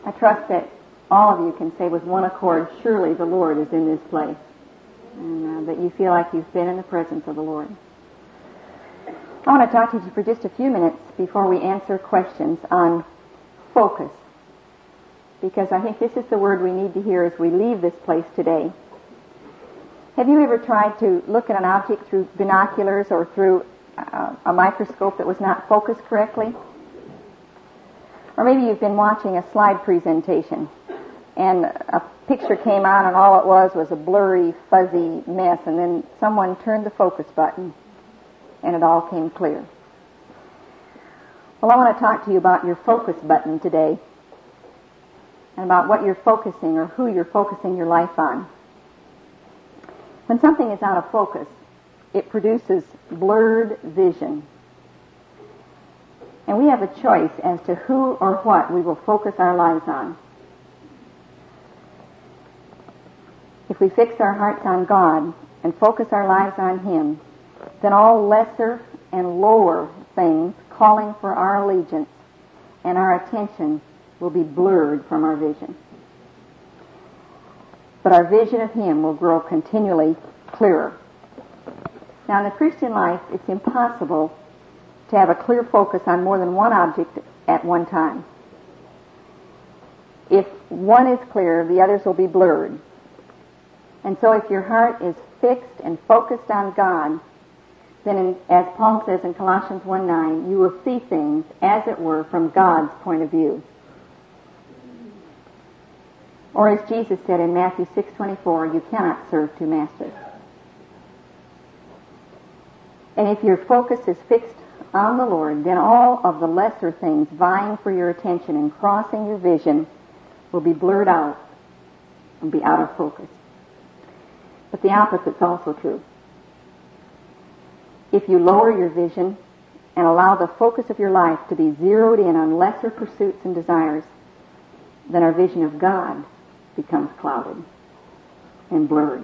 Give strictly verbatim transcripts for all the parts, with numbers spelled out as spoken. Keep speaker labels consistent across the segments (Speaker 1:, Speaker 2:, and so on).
Speaker 1: I trust that all of you can say with one accord, surely the Lord is in this place, and uh, that you feel like you've been in the presence of the Lord. I want to talk to you for just a few minutes before we answer questions on focus, because I think this is the word we need to hear as we leave this place today. Have you ever tried to look at an object through binoculars or through uh, a microscope that was not focused correctly? Or maybe you've been watching a slide presentation and a picture came on and all it was was a blurry, fuzzy mess, and then someone turned the focus button and it all came clear. Well, I want to talk to you about your focus button today and about what you're focusing or who you're focusing your life on. When something is out of focus, it produces blurred vision. And we have a choice as to who or what we will focus our lives on. If we fix our hearts on God and focus our lives on Him, then all lesser and lower things calling for our allegiance and our attention will be blurred from our vision. But our vision of Him will grow continually clearer. Now, in the Christian life, it's impossible to have a clear focus on more than one object at one time. If one is clear, the others will be blurred. And so if your heart is fixed and focused on God, then in, as Paul says in Colossians one nine, you will see things, as it were, from God's point of view. Or as Jesus said in Matthew six twenty-four, you cannot serve two masters. And if your focus is fixed on the Lord, then all of the lesser things vying for your attention and crossing your vision will be blurred out and be out of focus. But the opposite's also true. If you lower your vision and allow the focus of your life to be zeroed in on lesser pursuits and desires, then our vision of God becomes clouded and blurred.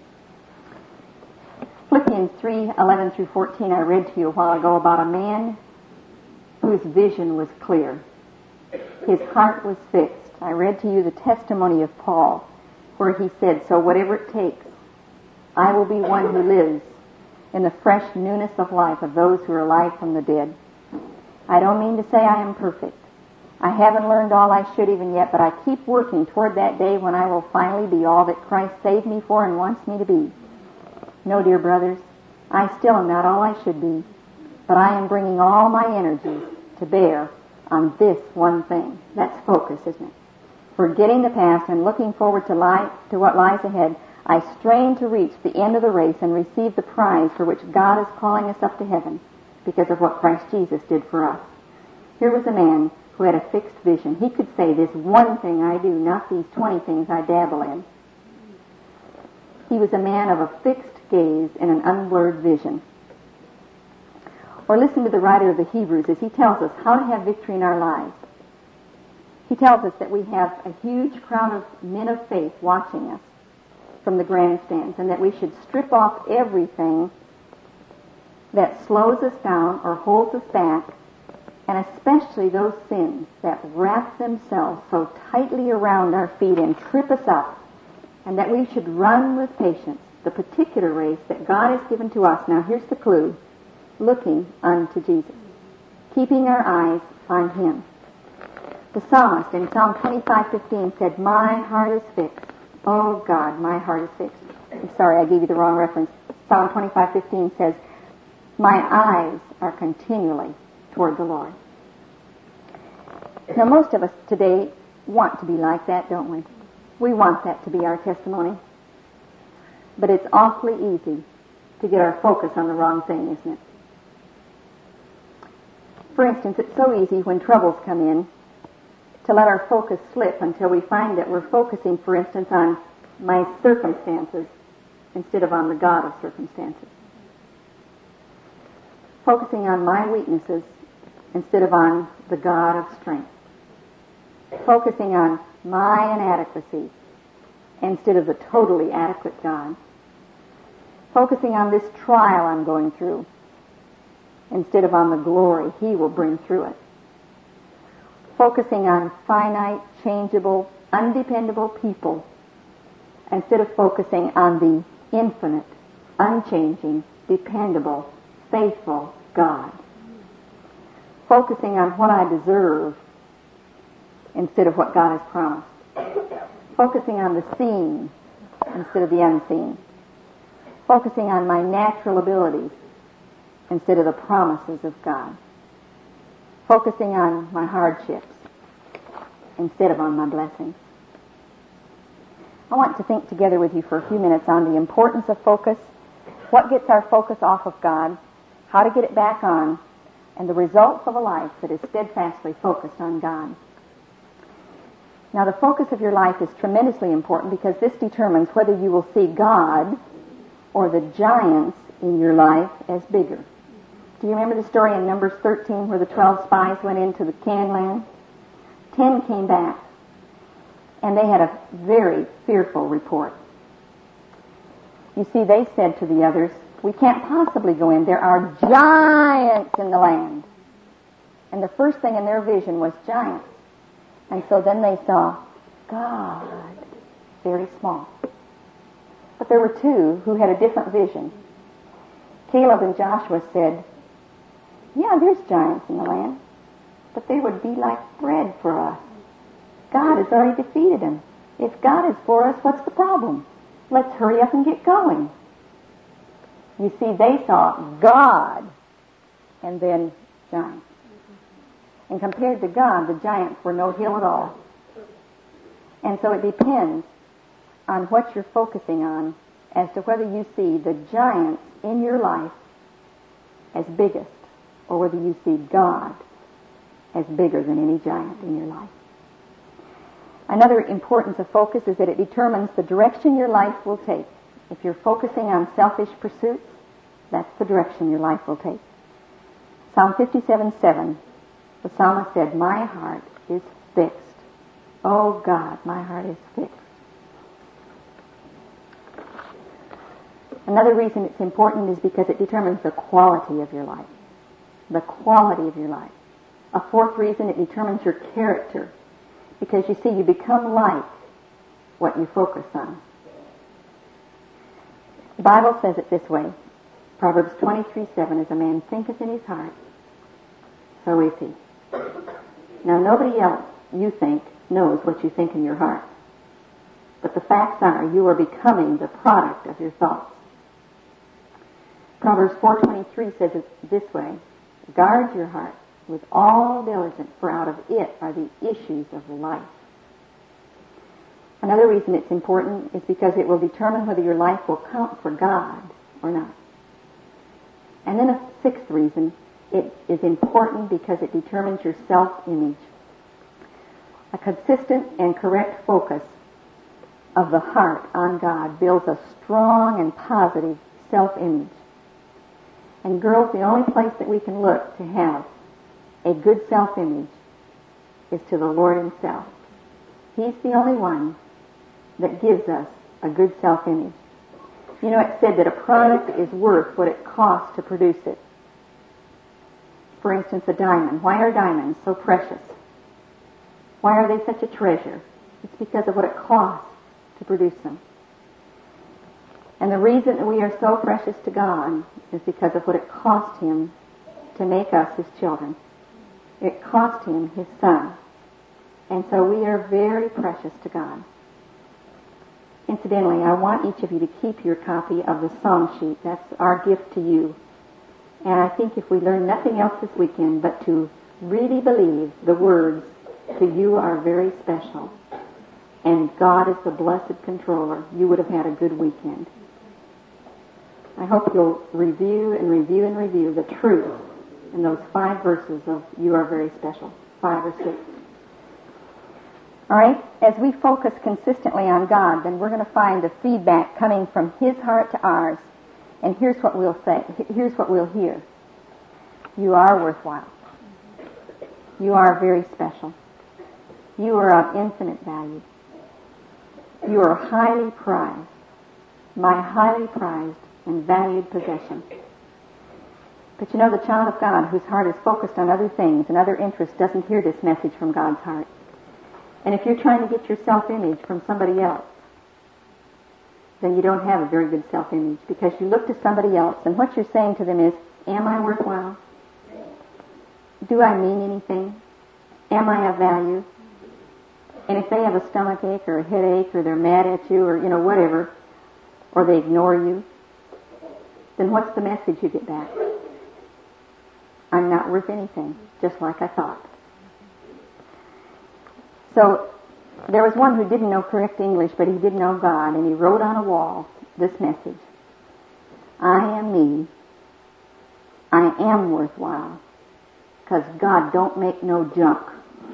Speaker 1: Philippians three eleven through fourteen I read to you a while ago about a man whose vision was clear. His heart was fixed. I read to you the testimony of Paul where he said, so whatever it takes, I will be one who lives in the fresh newness of life of those who are alive from the dead. I don't mean to say I am perfect. I haven't learned all I should even yet, but I keep working toward that day when I will finally be all that Christ saved me for and wants me to be. No, dear brothers, I still am not all I should be, but I am bringing all my energies to bear on this one thing. That's focus, isn't it? Forgetting the past and looking forward to, lie, to what lies ahead, I strain to reach the end of the race and receive the prize for which God is calling us up to heaven because of what Christ Jesus did for us. Here was a man who had a fixed vision. He could say, this one thing I do, not these twenty things I dabble in. He was a man of a fixed gaze and an unblurred vision. Or listen to the writer of the Hebrews as he tells us how to have victory in our lives. He tells us that we have a huge crowd of men of faith watching us from the grandstands, and that we should strip off everything that slows us down or holds us back, and especially those sins that wrap themselves so tightly around our feet and trip us up, and that we should run with patience the particular race that God has given to us. Now here's the clue: looking unto Jesus, keeping our eyes on Him. The psalmist in Psalm twenty-five fifteen said, my heart is fixed. Oh God, my heart is fixed. I'm sorry, I gave you the wrong reference. Psalm twenty-five fifteen says, my eyes are continually toward the Lord. Now most of us today want to be like that, don't we? We want that to be our testimony. But it's awfully easy to get our focus on the wrong thing, isn't it? For instance, it's so easy when troubles come in to let our focus slip until we find that we're focusing, for instance, on my circumstances instead of on the God of circumstances. Focusing on my weaknesses instead of on the God of strength. Focusing on my inadequacies instead of the totally adequate God. Focusing on this trial I'm going through instead of on the glory He will bring through it. focusing on finite, changeable, undependable people instead of focusing on the infinite, unchanging, dependable, faithful God. Focusing on what I deserve instead of what God has promised. Focusing on the seen instead of the unseen. Focusing on my natural abilities instead of the promises of God. Focusing on my hardships instead of on my blessings. I want to think together with you for a few minutes on the importance of focus, what gets our focus off of God, how to get it back on, and the results of a life that is steadfastly focused on God. Now, the focus of your life is tremendously important because this determines whether you will see God or the giants in your life as bigger. Do you remember the story in Numbers thirteen where the twelve spies went into the Canaan land? Ten came back, and they had a very fearful report. You see, they said to the others, "We can't possibly go in. There are giants in the land." And the first thing in their vision was giants. And so then they saw God, very small. But there were two who had a different vision. Caleb and Joshua said, "Yeah, there's giants in the land, but they would be like bread for us. God has already defeated them. If God is for us, what's the problem? Let's hurry up and get going." You see, they saw God and then giants. And compared to God, the giants were no hill at all. And so it depends on what you're focusing on as to whether you see the giants in your life as biggest or whether you see God as bigger than any giant in your life. Another importance of focus is that it determines the direction your life will take. If you're focusing on selfish pursuits, that's the direction your life will take. Psalm fifty-seven seven, the psalmist said, "My heart is fixed. Oh God, my heart is fixed." Another reason it's important is because it determines the quality of your life. The quality of your life. A fourth reason, it determines your character. Because you see, you become like what you focus on. The Bible says it this way. Proverbs twenty-three seven, "As a man thinketh in his heart, so is he." Now, nobody else, you think, knows what you think in your heart. But the facts are, you are becoming the product of your thoughts. Proverbs four twenty-three says it this way, "Guard your heart with all diligence, for out of it are the issues of life." Another reason it's important is because it will determine whether your life will count for God or not. And then a sixth reason, it is important because it determines your self-image. A consistent and correct focus of the heart on God builds a strong and positive self-image. And girls, the only place that we can look to have a good self-image is to the Lord Himself. He's the only one that gives us a good self-image. You know, it's said that a product is worth what it costs to produce it. For instance, a diamond. Why are diamonds so precious? Why are they such a treasure? It's because of what it costs to produce them. And the reason that we are so precious to God is because of what it cost Him to make us His children. It cost Him His Son. And so we are very precious to God. Incidentally, I want each of you to keep your copy of the song sheet. That's our gift to you. And I think if we learn nothing else this weekend but to really believe the words, "To you are very special," and God is the blessed controller, you would have had a good weekend. I hope you'll review and review and review the truth in those five verses of "You are very special," five or six. All right, as we focus consistently on God, then we're going to find the feedback coming from His heart to ours. And here's what we'll say. Here's what we'll hear. You are worthwhile. You are very special. You are of infinite value. You are highly prized. My highly prized and valued possession. But you know, the child of God whose heart is focused on other things and other interests doesn't hear this message from God's heart. And if you're trying to get your self-image from somebody else, then you don't have a very good self-image, because you look to somebody else and what you're saying to them is, am I worthwhile? Do I mean anything? Am I of value? And if they have a stomach ache or a headache or they're mad at you or, you know, whatever, or they ignore you, then what's the message you get back? I'm not worth anything, just like I thought. So there was one who didn't know correct English, but he did know God, and he wrote on a wall this message: I am me. I am worthwhile, because God don't make no junk.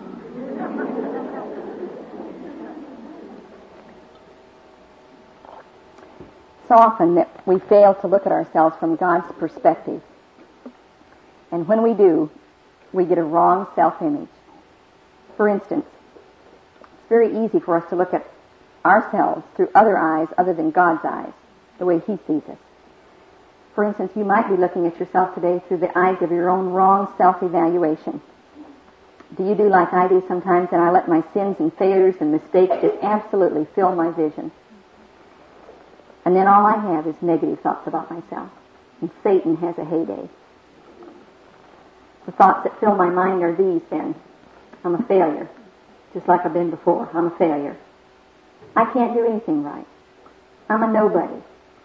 Speaker 1: So often that we fail to look at ourselves from God's perspective. And when we do, we get a wrong self-image. For instance, it's very easy for us to look at ourselves through other eyes other than God's eyes, the way He sees us. For instance, you might be looking at yourself today through the eyes of your own wrong self-evaluation. Do you do like I do sometimes, and I let my sins and failures and mistakes just absolutely fill my vision? And then all I have is negative thoughts about myself. And Satan has a heyday. The thoughts that fill my mind are these then: I'm a failure, just like I've been before. I'm a failure. I can't do anything right. I'm a nobody.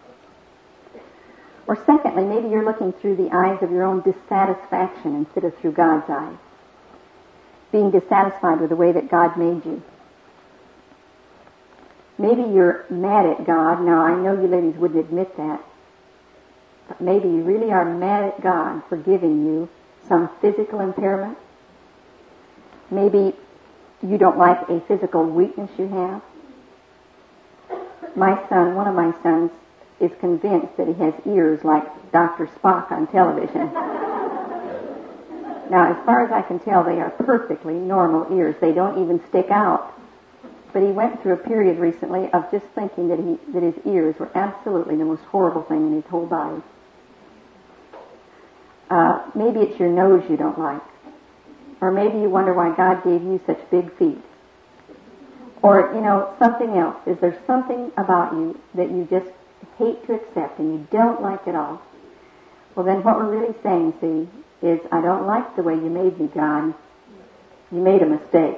Speaker 1: Or secondly, maybe you're looking through the eyes of your own dissatisfaction instead of through God's eyes. Being dissatisfied with the way that God made you. Maybe you're mad at God. Now, I know you ladies wouldn't admit that. But maybe you really are mad at God for giving you some physical impairment. Maybe you don't like a physical weakness you have. My son, one of my sons, is convinced that he has ears like Doctor Spock on television. Now, as far as I can tell, they are perfectly normal ears. They don't even stick out. But he went through a period recently of just thinking that he that his ears were absolutely the most horrible thing in his whole body. Uh, maybe it's your nose you don't like. Or maybe you wonder why God gave you such big feet. Or, you know, something else. Is there something about you that you just hate to accept and you don't like at all? Well, then what we're really saying, see, is I don't like the way you made me, God. You made a mistake.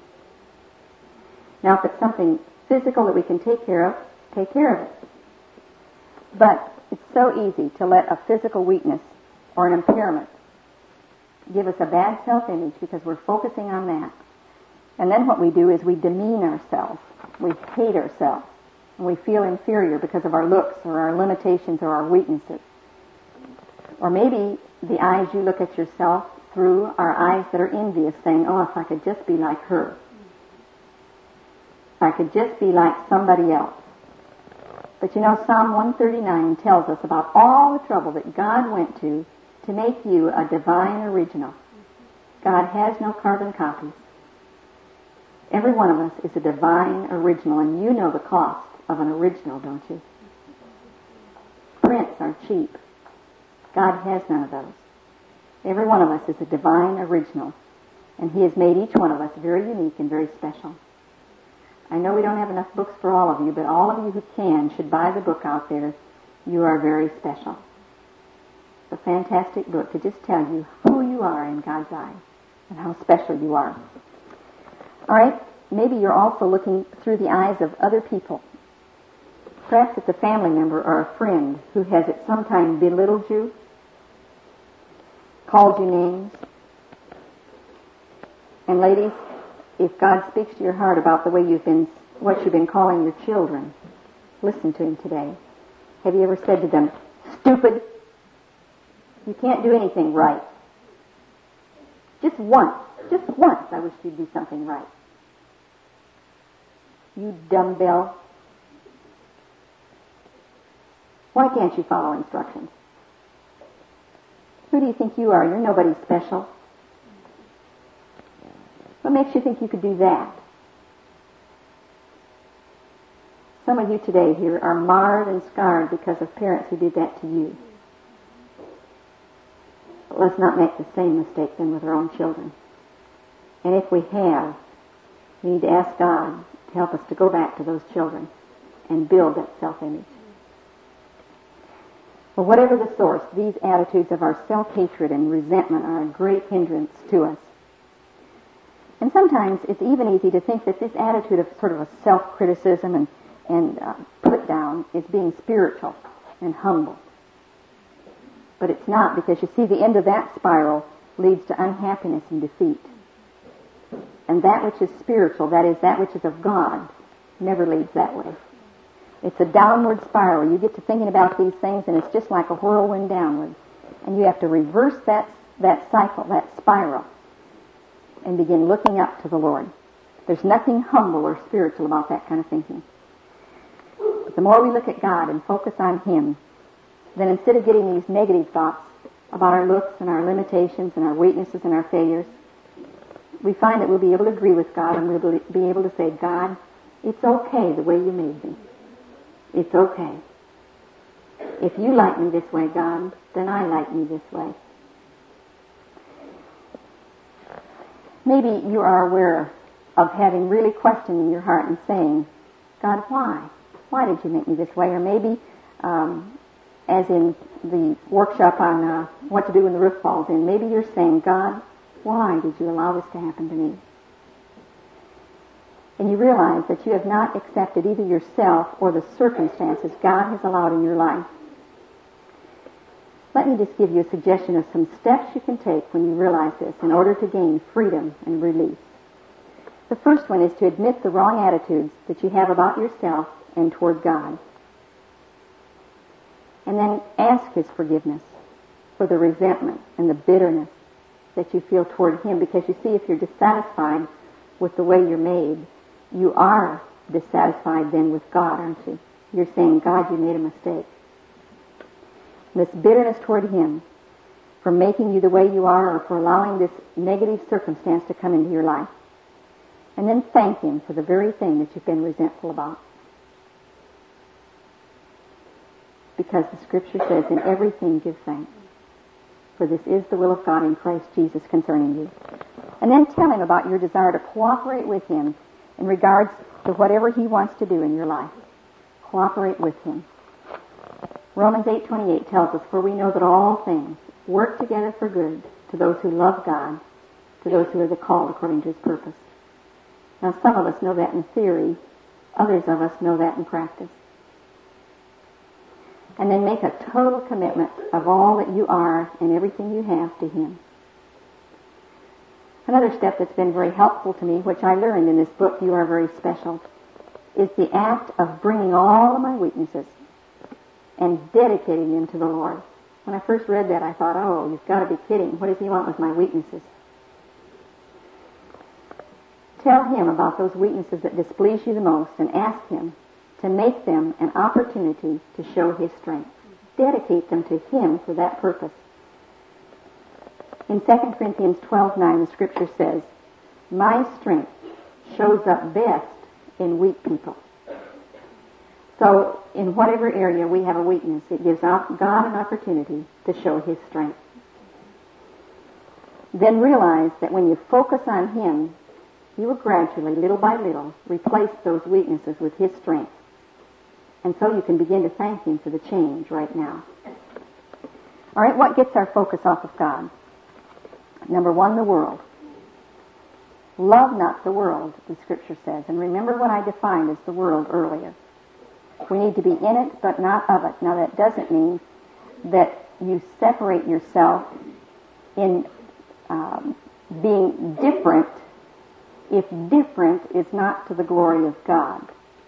Speaker 1: Now, if it's something physical that we can take care of, take care of it. But it's so easy to let a physical weakness or an impairment give us a bad self-image because we're focusing on that. And then what we do is we demean ourselves. We hate ourselves. And we feel inferior because of our looks or our limitations or our weaknesses. Or maybe the eyes you look at yourself through are eyes that are envious, saying, oh, if I could just be like her. If I could just be like somebody else. But you know, Psalm one thirty-nine tells us about all the trouble that God went to to make you a divine original. God has no carbon copies. Every one of us is a divine original, and you know the cost of an original, don't you? Prints are cheap. God has none of those. Every one of us is a divine original, and He has made each one of us very unique and very special. I know we don't have enough books for all of you, but all of you who can should buy the book out there. You are very special. It's a fantastic book to just tell you who you are in God's eyes and how special you are. All right, maybe you're also looking through the eyes of other people. Perhaps it's a family member or a friend who has at some time belittled you, called you names. And ladies, if God speaks to your heart about the way you've been, what you've been calling your children, listen to Him today. Have you ever said to them, stupid? You can't do anything right. Just once, just once I wish you'd do something right. You dumbbell. Why can't you follow instructions? Who do you think you are? You're nobody special. What makes you think you could do that? Some of you today here are marred and scarred because of parents who did that to you. But let's not make the same mistake then with our own children. And if we have, we need to ask God to help us to go back to those children and build that self-image. Well, whatever the source, these attitudes of our self-hatred and resentment are a great hindrance to us. And sometimes it's even easy to think that this attitude of sort of a self-criticism and, and uh, put-down is being spiritual and humble. But it's not, because you see, the end of that spiral leads to unhappiness and defeat. And that which is spiritual, that is, that which is of God, never leads that way. It's a downward spiral. You get to thinking about these things, and it's just like a whirlwind downward. And you have to reverse that, that cycle, that spiral, and begin looking up to the Lord. There's nothing humble or spiritual about that kind of thinking. But the more we look at God and focus on Him, then instead of getting these negative thoughts about our looks and our limitations and our weaknesses and our failures, we find that we'll be able to agree with God, and we'll be able to say, God, it's okay the way you made me. It's okay. If you like me this way, God, then I like me this way. Maybe you are aware of having really questioned in your heart and saying, God, why? Why did you make me this way? Or maybe, um, as in the workshop on uh, what to do when the roof falls in, maybe you're saying, God, why did you allow this to happen to me? And you realize that you have not accepted either yourself or the circumstances God has allowed in your life. Let me just give you a suggestion of some steps you can take when you realize this in order to gain freedom and release. The first one is to admit the wrong attitudes that you have about yourself and toward God. And then ask His forgiveness for the resentment and the bitterness that you feel toward Him. Because you see, if you're dissatisfied with the way you're made, you are dissatisfied then with God, aren't you? You're saying, God, you made a mistake. This bitterness toward Him for making you the way you are, or for allowing this negative circumstance to come into your life. And then thank Him for the very thing that you've been resentful about. Because the Scripture says, in everything give thanks, for this is the will of God in Christ Jesus concerning you. And then tell Him about your desire to cooperate with Him in regards to whatever He wants to do in your life. Cooperate with Him. Romans eight twenty-eight tells us, for we know that all things work together for good to those who love God, to those who are the called according to His purpose. Now, some of us know that in theory. Others of us know that in practice. And then make a total commitment of all that you are and everything you have to Him. Another step that's been very helpful to me, which I learned in this book, You Are Very Special, is the act of bringing all of my weaknesses and dedicating them to the Lord. When I first read that, I thought, oh, you've got to be kidding. What does He want with my weaknesses? Tell Him about those weaknesses that displease you the most and ask Him to make them an opportunity to show His strength. Dedicate them to Him for that purpose. In Second Corinthians twelve nine, the Scripture says, my strength shows up best in weak people. So, in whatever area we have a weakness, it gives God an opportunity to show His strength. Then realize that when you focus on Him, He will gradually, little by little, replace those weaknesses with His strength. And so you can begin to thank Him for the change right now. All right, what gets our focus off of God? Number one, the world. Love not the world, the Scripture says. And remember what I defined as the world earlier. We need to be in it, but not of it. Now, that doesn't mean that you separate yourself in um, being different if different is not to the glory of God.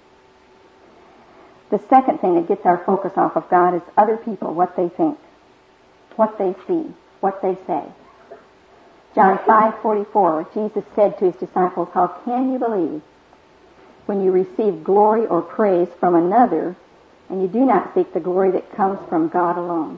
Speaker 1: The second thing that gets our focus off of God is other people, what they think, what they see, what they say. John five forty-four, Jesus said to His disciples, how can you believe when you receive glory or praise from another and you do not seek the glory that comes from God alone?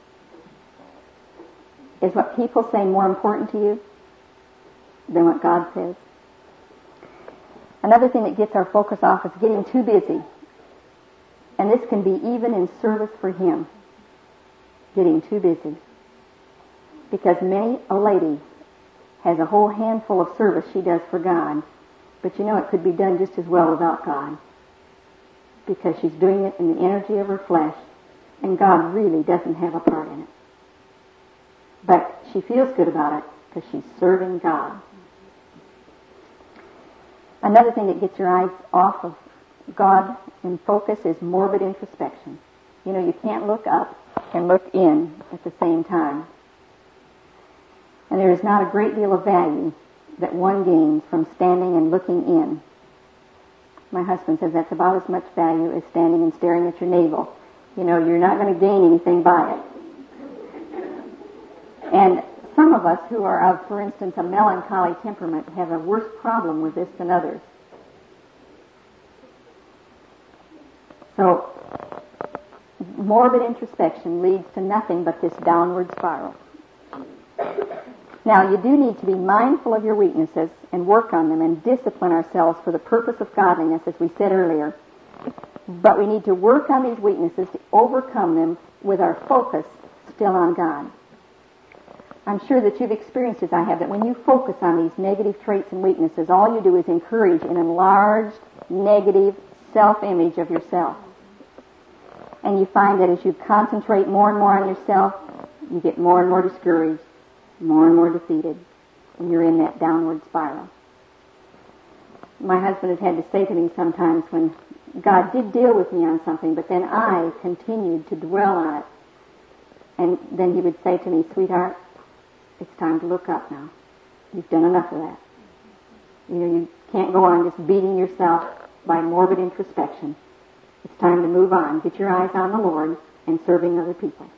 Speaker 1: Is what people say more important to you than what God says? Another thing that gets our focus off is getting too busy. And this can be even in service for Him. Getting too busy. Because many a lady has a whole handful of service she does for God, but you know it could be done just as well without God, because she's doing it in the energy of her flesh, and God really doesn't have a part in it. But she feels good about it because she's serving God. Another thing that gets your eyes off of God in focus is morbid introspection. You know, you can't look up and look in at the same time. And there is not a great deal of value that one gains from standing and looking in. My husband says that's about as much value as standing and staring at your navel. You know, you're not going to gain anything by it. And some of us who are of, for instance, a melancholy temperament have a worse problem with this than others. So, morbid introspection leads to nothing but this downward spiral. Now, you do need to be mindful of your weaknesses and work on them and discipline ourselves for the purpose of godliness, as we said earlier. But we need to work on these weaknesses to overcome them with our focus still on God. I'm sure that you've experienced, as I have, that when you focus on these negative traits and weaknesses, all you do is encourage an enlarged, negative self-image of yourself. And you find that as you concentrate more and more on yourself, you get more and more discouraged, more and more defeated, and you're in that downward spiral. My husband has had to say to me sometimes when God did deal with me on something, but then I continued to dwell on it. And then he would say to me, sweetheart, it's time to look up now. You've done enough of that. You know, you can't go on just beating yourself by morbid introspection. It's time to move on. Get your eyes on the Lord and serving other people.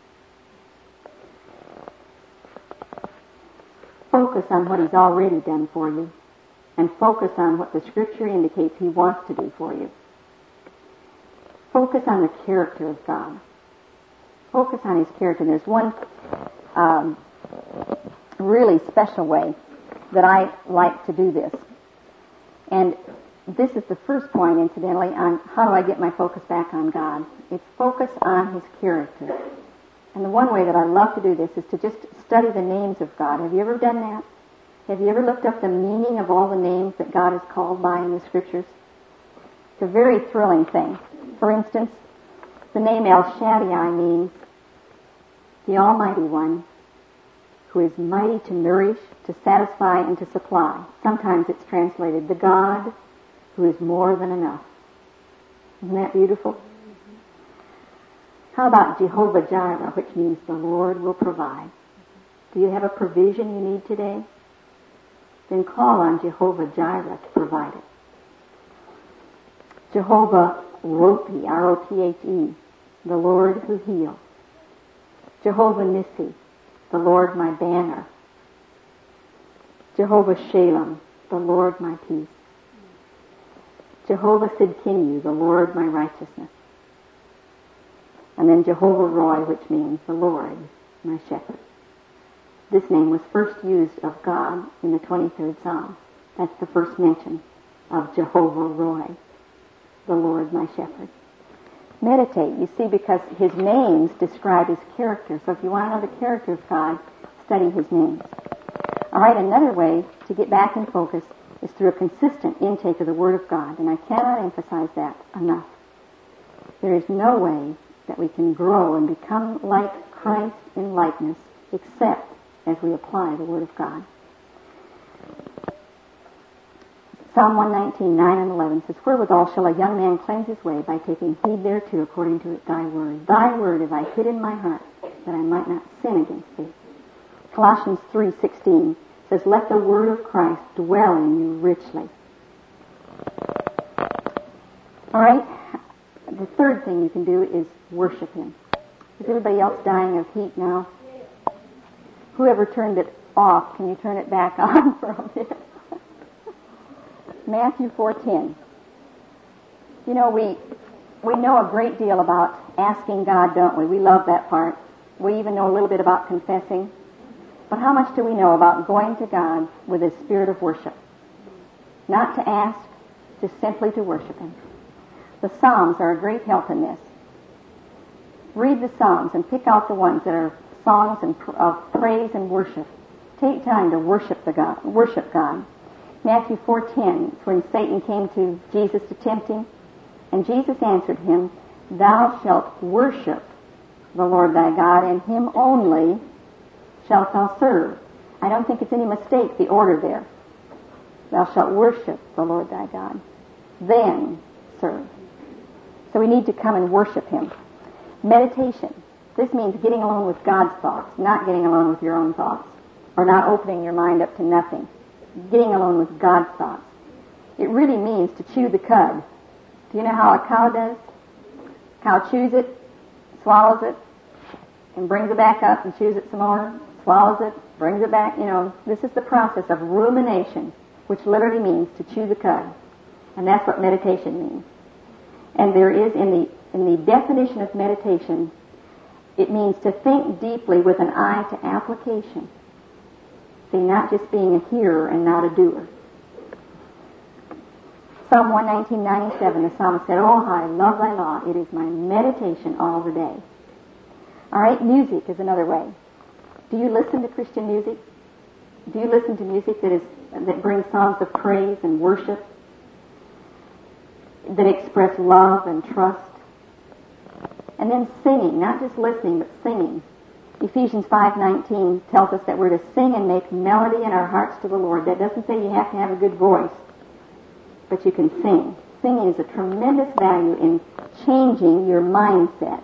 Speaker 1: Focus on what He's already done for you, and focus on what the Scripture indicates He wants to do for you. Focus on the character of God. Focus on His character. And there's one um, really special way that I like to do this. And this is the first point, incidentally, on how do I get my focus back on God. It's focus on His character. And the one way that I love to do this is to just study the names of God. Have you ever done that? Have you ever looked up the meaning of all the names that God is called by in the Scriptures? It's a very thrilling thing. For instance, the name El Shaddai means the Almighty One, who is mighty to nourish, to satisfy, and to supply. Sometimes it's translated, the God who is more than enough. Isn't that beautiful? How about Jehovah Jireh, which means the Lord will provide? Do you have a provision you need today? Then call on Jehovah Jireh to provide it. Jehovah Rohi, R O T H E, the Lord who heals. Jehovah Nissi, the Lord my banner. Jehovah Shalom, the Lord my peace. Jehovah Sidkinu, the Lord my righteousness. And then Jehovah Roy, which means the Lord my shepherd. This name was first used of God in the twenty-third Psalm. That's the first mention of Jehovah Roy, the Lord my shepherd. Meditate, you see, because His names describe His character. So if you want to know the character of God, study His names. All right, another way to get back in focus is through a consistent intake of the Word of God. And I cannot emphasize that enough. There is no way that we can grow and become like Christ in likeness except as we apply the Word of God. Psalm one nineteen, nine and eleven says, wherewithal shall a young man cleanse his way? By taking heed thereto according to thy word. Thy word have I hid in my heart, that I might not sin against thee. Colossians three sixteen says, let the word of Christ dwell in you richly. All right, the third thing you can do is worship Him. Is everybody else dying of heat now? Whoever turned it off, can you turn it back on for a bit? Matthew four ten. You know, we we know a great deal about asking God, don't we? We love that part. We even know a little bit about confessing. But how much do we know about going to God with a spirit of worship? Not to ask, just simply to worship Him. The Psalms are a great help in this. Read the Psalms and pick out the ones that are songs and pr- of praise and worship. Take time to worship the God, worship God. Matthew four ten, it's when Satan came to Jesus to tempt him, and Jesus answered him, "Thou shalt worship the Lord thy God, and him only shalt thou serve." I don't think it's any mistake, the order there. Thou shalt worship the Lord thy God, then serve. So we need to come and worship him. Meditation. This means getting alone with God's thoughts, not getting alone with your own thoughts, or not opening your mind up to nothing. Getting alone with God's thoughts. It really means to chew the cud. Do you know how a cow does? Cow chews it, swallows it, and brings it back up and chews it some more, swallows it, brings it back. You know, this is the process of rumination, which literally means to chew the cud. And that's what meditation means. And there is, in the in the definition of meditation, it means to think deeply with an eye to application. See, not just being a hearer and not a doer. Psalm one nineteen ninety-seven, the psalmist said, "Oh, how I love thy law. It is my meditation all the day." All right, music is another way. Do you listen to Christian music? Do you listen to music that is that brings songs of praise and worship, that express love and trust? And then singing, not just listening, but singing. Ephesians five nineteen tells us that we're to sing and make melody in our hearts to the Lord. That doesn't say you have to have a good voice, but you can sing. Singing is a tremendous value in changing your mindset.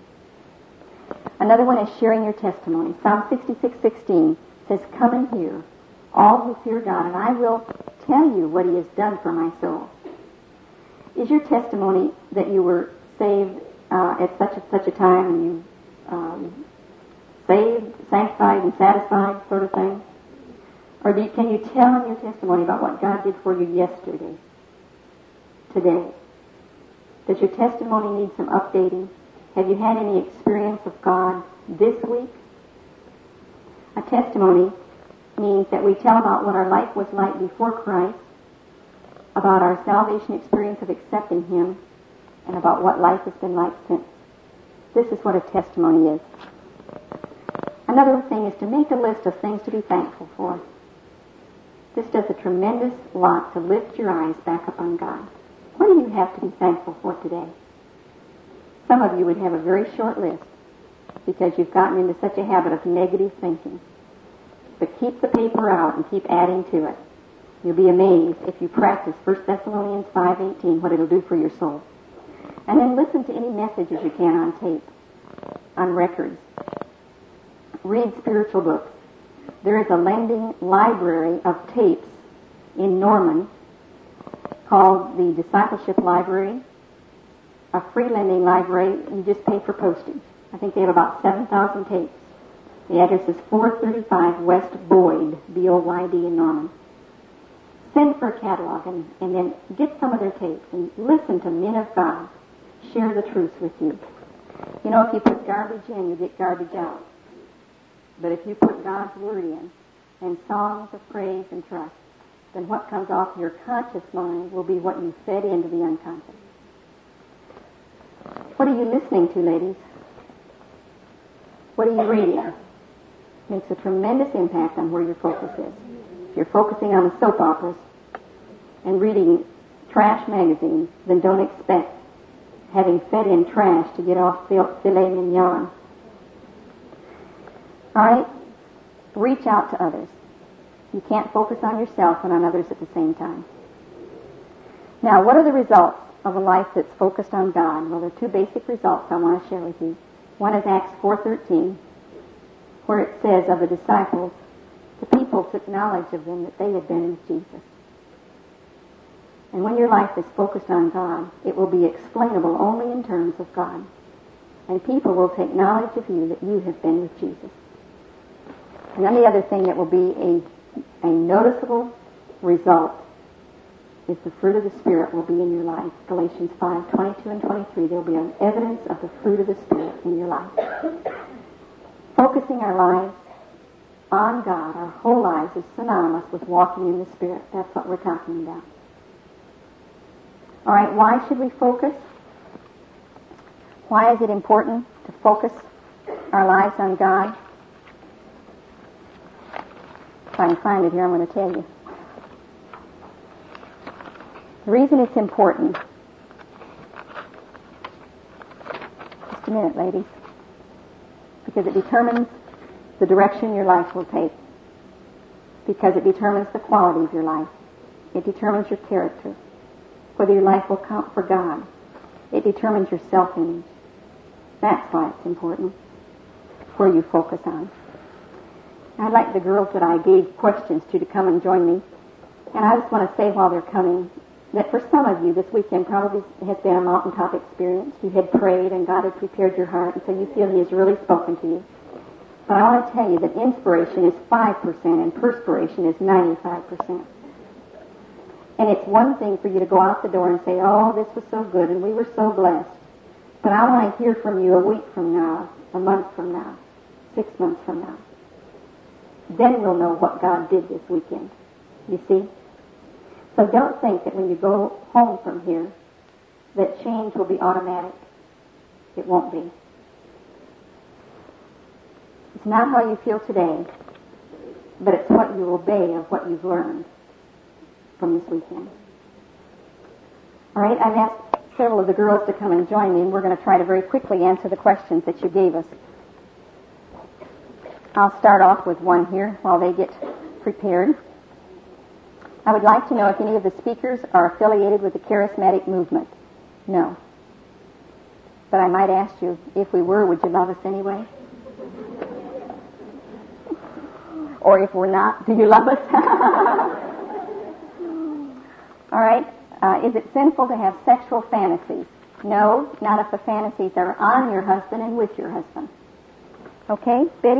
Speaker 1: Another one is sharing your testimony. Psalm sixty-six sixteen says, "Come and hear, all who fear God, and I will tell you what he has done for my soul." Is your testimony that you were saved uh, at such a, such a time, and you um, saved, sanctified, and satisfied sort of thing? Or do you, can you tell in your testimony about what God did for you yesterday, today? Does your testimony need some updating? Have you had any experience of God this week? A testimony means that we tell about what our life was like before Christ, about our salvation experience of accepting him, and about what life has been like since. This is what a testimony is. Another thing is to make a list of things to be thankful for. This does a tremendous lot to lift your eyes back up on God. What do you have to be thankful for today? Some of you would have a very short list because you've gotten into such a habit of negative thinking. But keep the paper out and keep adding to it. You'll be amazed if you practice First Thessalonians five eighteen, what it'll do for your soul. And then listen to any messages you can on tape, on records. Read spiritual books. There is a lending library of tapes in Norman called the Discipleship Library, a free lending library. You just pay for postage. I think they have about seven thousand tapes. The address is four thirty-five West Boyd, B O Y D in Norman. Send for a catalog and, and then get some of their tapes and listen to men of God share the truth with you. You know, if you put garbage in, you get garbage out. But if you put God's Word in and songs of praise and trust, then what comes off your conscious mind will be what you fed into the unconscious. What are you listening to, ladies? What are you reading? Makes a tremendous impact on where your focus is. If you're focusing on the soap operas and reading trash magazines, then don't expect having fed in trash to get off filet mignon. All right? Reach out to others. You can't focus on yourself and on others at the same time. Now, what are the results of a life that's focused on God? Well, there are two basic results I want to share with you. One is Acts four thirteen, where it says of the disciples, the people took knowledge of them that they had been with Jesus. And when your life is focused on God, it will be explainable only in terms of God. And people will take knowledge of you that you have been with Jesus. And then the other thing that will be a, a noticeable result is the fruit of the Spirit will be in your life. Galatians five twenty-two and twenty-three, there will be an evidence of the fruit of the Spirit in your life. Focusing our lives on God, our whole lives, is synonymous with walking in the Spirit. That's what we're talking about. All right, why should we focus? Why is it important to focus our lives on God? If I can find it here, I'm going to tell you. The reason it's important, just a minute, ladies, because it determines the direction your life will take, because it determines the quality of your life. It determines your character, whether your life will count for God. It determines your self-image. That's why it's important, where you focus on. I'd like the girls that I gave questions to to come and join me. And I just want to say while they're coming that for some of you, this weekend probably has been a mountaintop experience. You had prayed and God had prepared your heart, and so you feel He has really spoken to you. But I want to tell you that inspiration is five percent and perspiration is ninety-five percent. And it's one thing for you to go out the door and say, oh, this was so good and we were so blessed. But I want to hear from you a week from now, a month from now, six months from now. Then we'll know what God did this weekend. You see? So don't think that when you go home from here that change will be automatic. It won't be. It's not how you feel today, but it's what you obey of what you've learned from this weekend. All right, I've asked several of the girls to come and join me, and we're going to try to very quickly answer the questions that you gave us. I'll start off with one here while they get prepared. I would like to know if any of the speakers are affiliated with the charismatic movement. No. But I might ask you, if we were, would you love us anyway? Or if we're not, do you love us? All right. Uh, is it sinful to have sexual fantasies? No, not if the fantasies are on your husband and with your husband. Okay, Betty?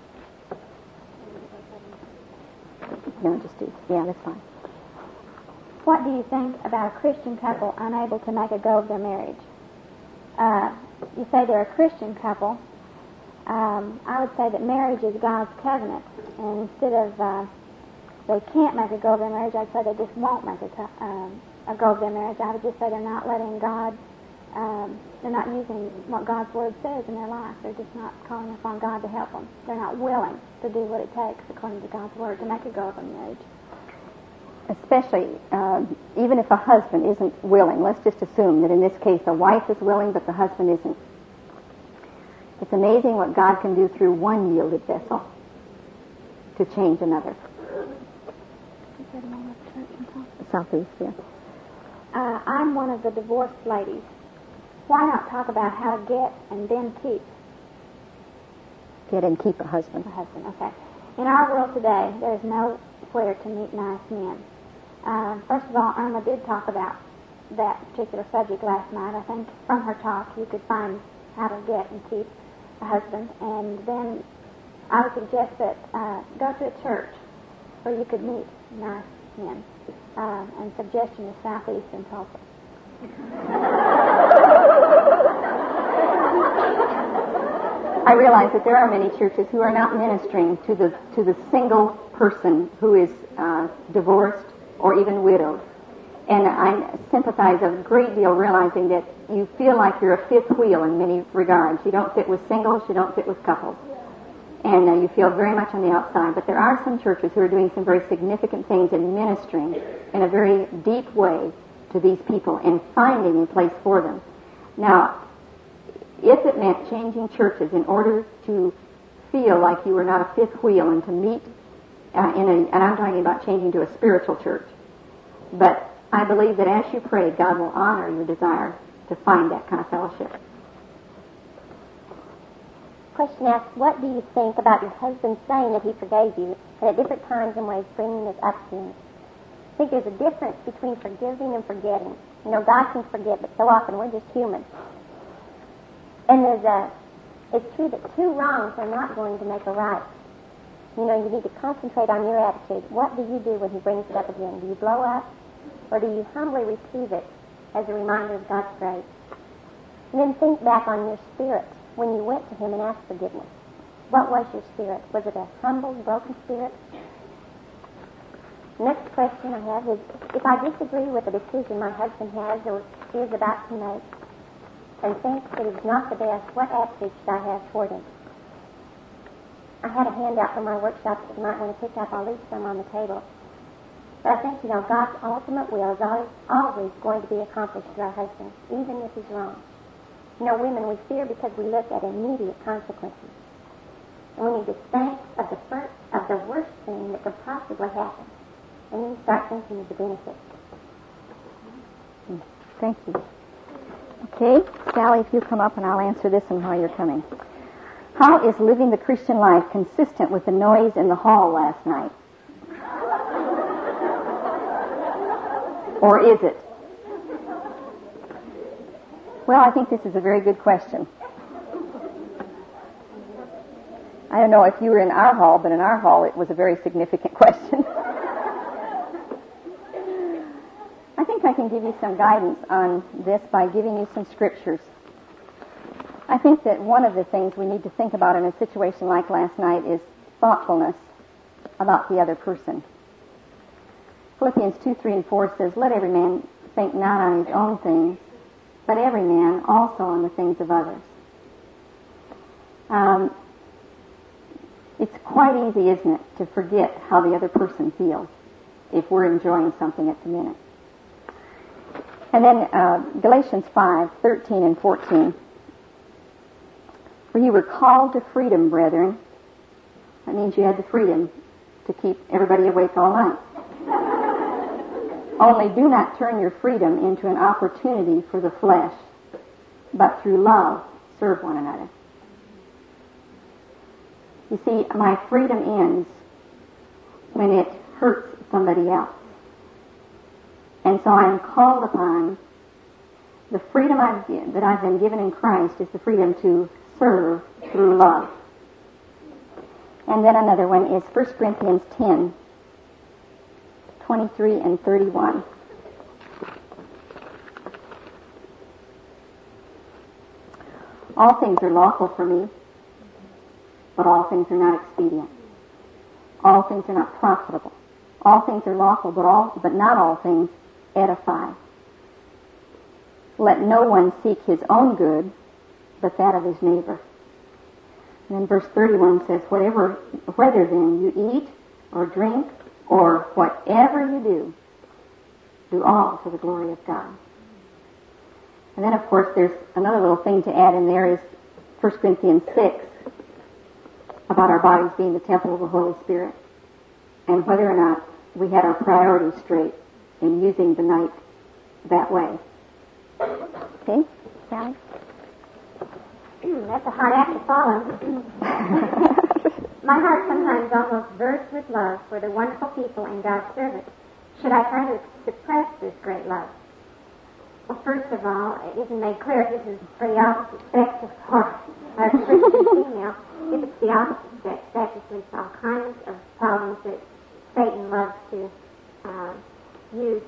Speaker 1: No, just do. Yeah, that's fine.
Speaker 2: What do you think about a Christian couple unable to make a go of their marriage? Uh, you say they're a Christian couple. Um, I would say that marriage is God's covenant, and instead of uh, they can't make a go of their marriage, I'd say they just won't make a, to- um, a go of their marriage. I would just say they're not letting God, um, they're not using what God's Word says in their life. They're just not calling upon God to help them. They're not willing to do what it takes, according to God's Word, to make a go of a marriage.
Speaker 1: Especially, uh, even if a husband isn't willing, let's just assume that in this case the wife is willing, but the husband isn't. It's amazing what God can do through one yielded vessel to change another. Southeast, yeah.
Speaker 2: Uh, I'm one of the divorced ladies. Why not talk about how to get and then keep?
Speaker 1: Get and keep a husband.
Speaker 2: A husband, okay. In our world today, there's nowhere to meet nice men. Uh, first of all, Irma did talk about that particular subject last night. I think from her talk you could find how to get and keep a husband. And then I would suggest that uh, go to a church where you could meet nice men. Uh, and suggestion is Southeast and Tulsa.
Speaker 1: I realize that there are many churches who are not ministering to the to the single person who is uh, divorced or even widowed. And I sympathize a great deal realizing that you feel like you're a fifth wheel in many regards. You don't fit with singles, you don't fit with couples. And uh, you feel very much on the outside. But there are some churches who are doing some very significant things in ministering in a very deep way to these people and finding a place for them. Now, if it meant changing churches in order to feel like you were not a fifth wheel and to meet uh, in a, and I'm talking about changing to a spiritual church, but I believe that as you pray, God will honor your desire to find that kind of fellowship.
Speaker 3: Question asks, what do you think about your husband saying that he forgave you and at different times and ways bringing this up to you? I think there's a difference between forgiving and forgetting. You know, God can forget, but so often we're just human. And there's a, it's true that two wrongs are not going to make a right. You know, you need to concentrate on your attitude. What do you do when he brings it up again? Do you blow up? Or do you humbly receive it as a reminder of God's grace? And then think back on your spirit when you went to him and asked forgiveness. What was your spirit? Was it a humble, broken spirit? Next question I have is, if I disagree with a decision my husband has or is about to make and think it is not the best, what attitude should I have toward him? I had a handout from our workshops that you might want to pick up. I'll leave some on the table. But I think, you know, God's ultimate will is always, always going to be accomplished through our husbands, even if he's wrong. You know, women, we fear because we look at immediate consequences. And we need to think of the first, of the worst thing that could possibly happen. And then start thinking of the benefits.
Speaker 1: Thank you. Okay, Sally, if you come up and I'll answer this one while you're coming. How is living the Christian life consistent with the noise in the hall last night? Or is it? Well, I think this is a very good question. I don't know if you were in our hall, but in our hall it was a very significant question. I think I can give you some guidance on this by giving you some scriptures. I think that one of the things we need to think about in a situation like last night is thoughtfulness about the other person. Philippians two, three, and four says, "Let every man think not on his own things, but every man also on the things of others." Um, it's quite easy, isn't it, to forget how the other person feels if we're enjoying something at the minute. And then uh, Galatians five, thirteen and fourteen. "For you were called to freedom, brethren." That means you had the freedom to keep everybody awake all night. "Only do not turn your freedom into an opportunity for the flesh, but through love serve one another." You see, my freedom ends when it hurts somebody else. And so I am called upon, the freedom I've, that I've been given in Christ is the freedom to serve through love. And then another one is First Corinthians ten, twenty-three and thirty-one. "All things are lawful for me, but all things are not expedient. All things are not profitable. All things are lawful, but all, but not all things edify. Let no one seek his own good, but that of his neighbor." And then verse thirty-one says, "Whatever, whether then you eat or drink or whatever you do, do all to the glory of God." And then, of course, there's another little thing to add in there is First Corinthians six, about our bodies being the temple of the Holy Spirit, and whether or not we had our priorities straight in using the night that way. Okay, Sally?
Speaker 3: That's a hard act to follow. My heart sometimes almost bursts with love for the wonderful people in God's service. Should I try to suppress this great love? Well, first of all, it isn't made clear if this is for the opposite sex or a Christian female. If it's the opposite sex, that just leads to all kinds of problems that Satan loves to uh, use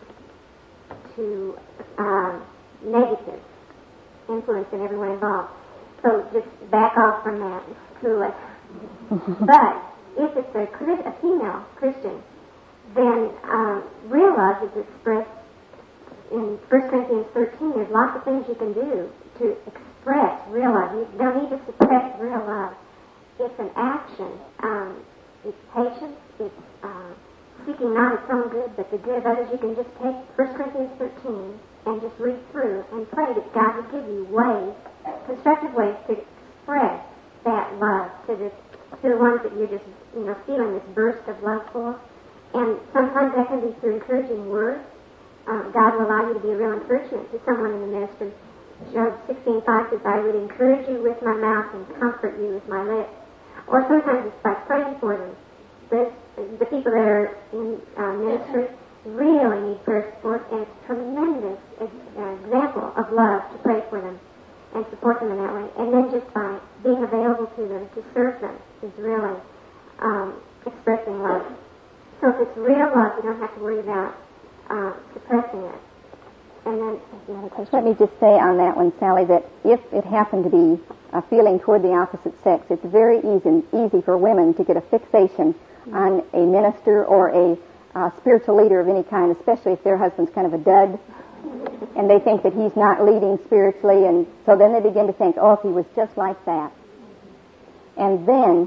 Speaker 3: to uh, negative influence in everyone involved. So just back off from that. Cool it. But if it's a, a female Christian, then um, real love is expressed in First Corinthians thirteen. There's lots of things you can do to express real love. You don't need to suppress real love. It's an action. Um, it's patience. It's uh, seeking not its own good, but the good of others. You can just take First Corinthians thirteen and just read through and pray that God will give you ways, constructive ways to express that love to the to the ones that you're just you know feeling this burst of love for. And sometimes that can be through encouraging words. Um, God will allow you to be a real encouragement to someone in the ministry. Job sixteen five says, "I would encourage you with my mouth and comfort you with my lips." Or sometimes it's by praying for them. The, the people that are in uh, ministry really need prayer support, and it's a tremendous uh, example of love to pray for them and support them in that way. And then just by being available to them, to serve them, is really um, expressing love. So if it's real love, you don't have to worry about uh, suppressing it. And then another question.
Speaker 1: Let me just say on that one, Sally, that if it happened to be a feeling toward the opposite sex, it's very easy, easy for women to get a fixation mm-hmm. on a minister or a uh, spiritual leader of any kind, especially if their husband's kind of a dud, and they think that he's not leading spiritually, and so then they begin to think, oh, if he was just like that. And then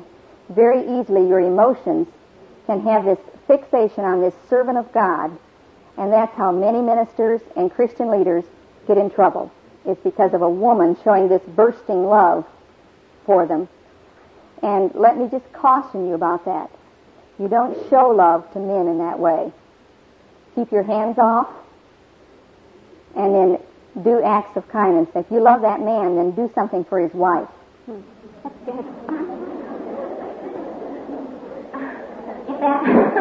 Speaker 1: very easily your emotions can have this fixation on this servant of God, and that's how many ministers and Christian leaders get in trouble. It's because of a woman showing this bursting love for them. And let me just caution you about that. You don't show love to men in that way. Keep your hands off, and then do acts of kindness. If you love that man, then do something for his wife.
Speaker 3: Hmm. That's good. If, that,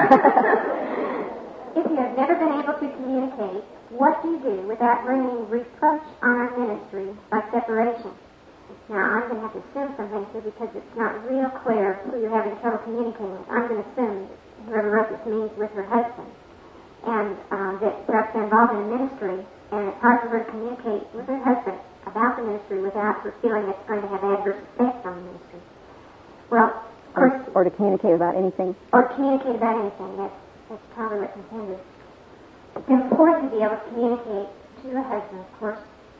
Speaker 3: if you have never been able to communicate, what do you do without bringing reproach on our ministry by separation? Now, I'm going to have to assume something here because it's not real clear who you're having trouble communicating with. I'm going to assume that whoever wrote this means with her husband, and uh, that perhaps they're involved in a ministry, and it's hard for her to communicate with her husband about the ministry without her feeling it's going to have adverse effects on the ministry. Well, of course...
Speaker 1: Or, or to communicate about anything.
Speaker 3: Or to communicate about anything. That's, that's probably what's intended. It's important to be able to communicate to a husband, of course,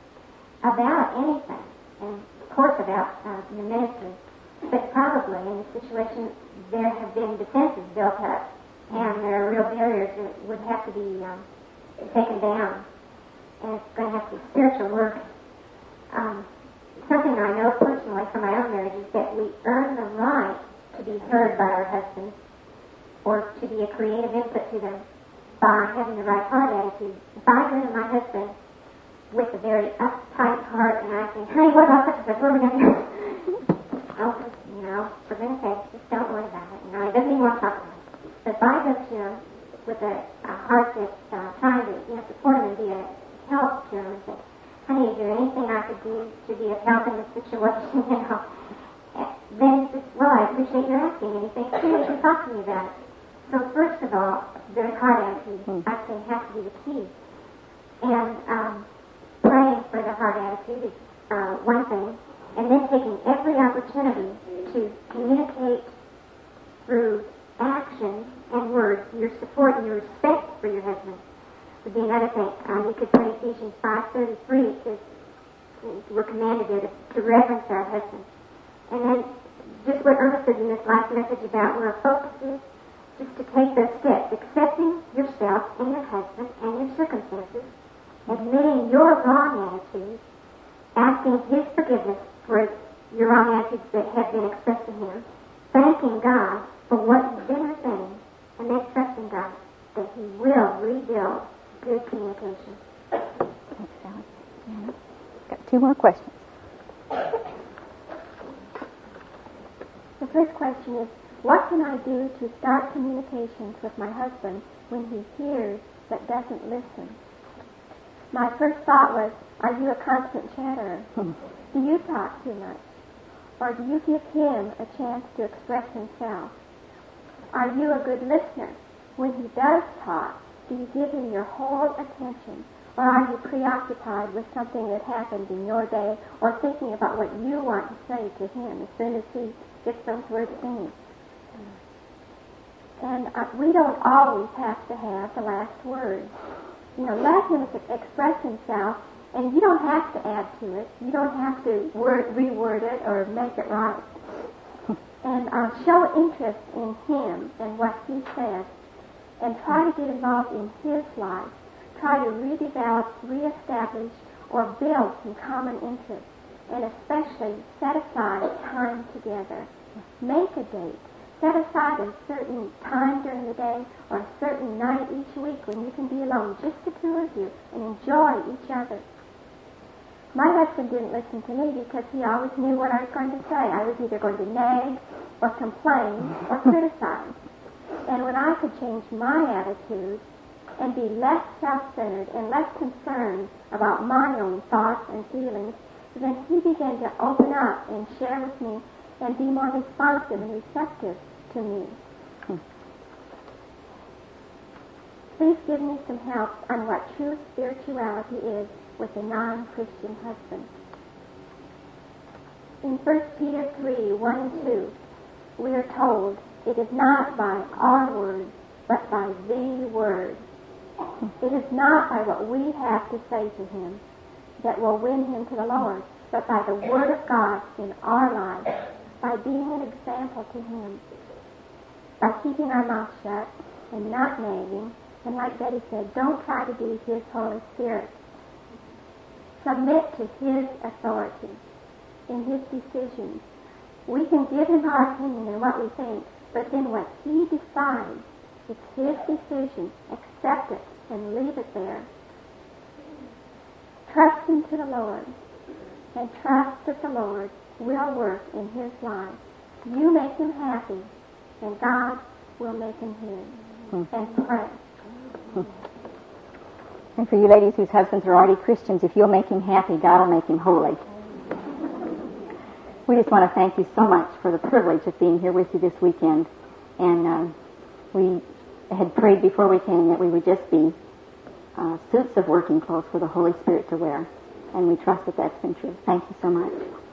Speaker 3: about anything, and of course about uh, the ministry. But probably in this situation there have been defenses built up, and there are real barriers that would have to be um, taken down. And it's going to have to be spiritual work. Um, something I know personally from my own marriage is that we earn the right to be heard by our husbands, or to be a creative input to them by having the right heart attitude. If I go to my husband with a very uptight heart and I think, honey, what about this? What are we going to do? Oh, you know, for goodness sakes, just don't worry about it. You know, he doesn't even want to talk about it. But if I go to him with a, a heart that's uh, trying to, you know, support him and be a help to him and say, honey, is there anything I could do to be of help in this situation? You know, then he says, well, I appreciate your asking. And he thinks, hey, you can talk to me about it. So first of all, the heart attitude, mm. I say, has to be the key. And um, praying for the heart attitude is uh, one thing. And then taking every opportunity to communicate through action and words your support and your respect for your husband would be another thing. Um, you could pray Ephesians five thirty-three. It says, we're commanded there to, to reverence our husband. And then just what Irma said in this last message about where our focus is, just to take those steps, accepting yourself and your husband and your circumstances, admitting your wrong attitudes, asking his forgiveness for your wrong attitudes that have been expressed to him, thanking God for what you've been or saying, and then trusting God that he will rebuild good communication.
Speaker 1: Thanks, Sally. Yeah. Got two more questions.
Speaker 2: The first question is, what can I do to start communications with my husband when he hears but doesn't listen? My first thought was, are you a constant chatterer? Do you talk too much? Or do you give him a chance to express himself? Are you a good listener? When he does talk, do you give him your whole attention? Or are you preoccupied with something that happened in your day, or thinking about what you want to say to him as soon as he gets those words finished? And uh, we don't always have to have the last word. You know, let him express himself, and you don't have to add to it. You don't have to word, reword it or make it right. And uh, show interest in him and what he says, and try to get involved in his life. Try to redevelop, reestablish, or build some common interests, and especially set aside time together. Make a date. Set aside a certain time during the day or a certain night each week when you can be alone, just the two of you, and enjoy each other. My husband didn't listen to me because he always knew what I was going to say. I was either going to nag or complain or criticize. And when I could change my attitude and be less self-centered and less concerned about my own thoughts and feelings, then he began to open up and share with me and be more responsive and receptive to me. Hmm. Please give me some help on what true spirituality is with a non-Christian husband. In First Peter three, one and two, we are told, it is not by our words, but by the Word. It is not by what we have to say to him that will win him to the Lord, but by the Word of God in our lives,
Speaker 3: by being an example to him, by keeping our mouth shut and not nagging, and like Betty said, don't try to be his Holy Spirit. Submit to his authority in his decisions. We can give him our opinion and what we think, but then what he decides, it's his decision. Accept it and leave it there. Trust him to the Lord, and trust that the Lord will work in his life. You make him happy, and God will make him his. And pray.
Speaker 1: And for you ladies whose husbands are already Christians, if you'll make him happy, God will make him holy. We just want to thank you so much for the privilege of being here with you this weekend. And uh, we had prayed before we came that we would just be uh, suits of working clothes for the Holy Spirit to wear. And we trust that that's been true. Thank you so much.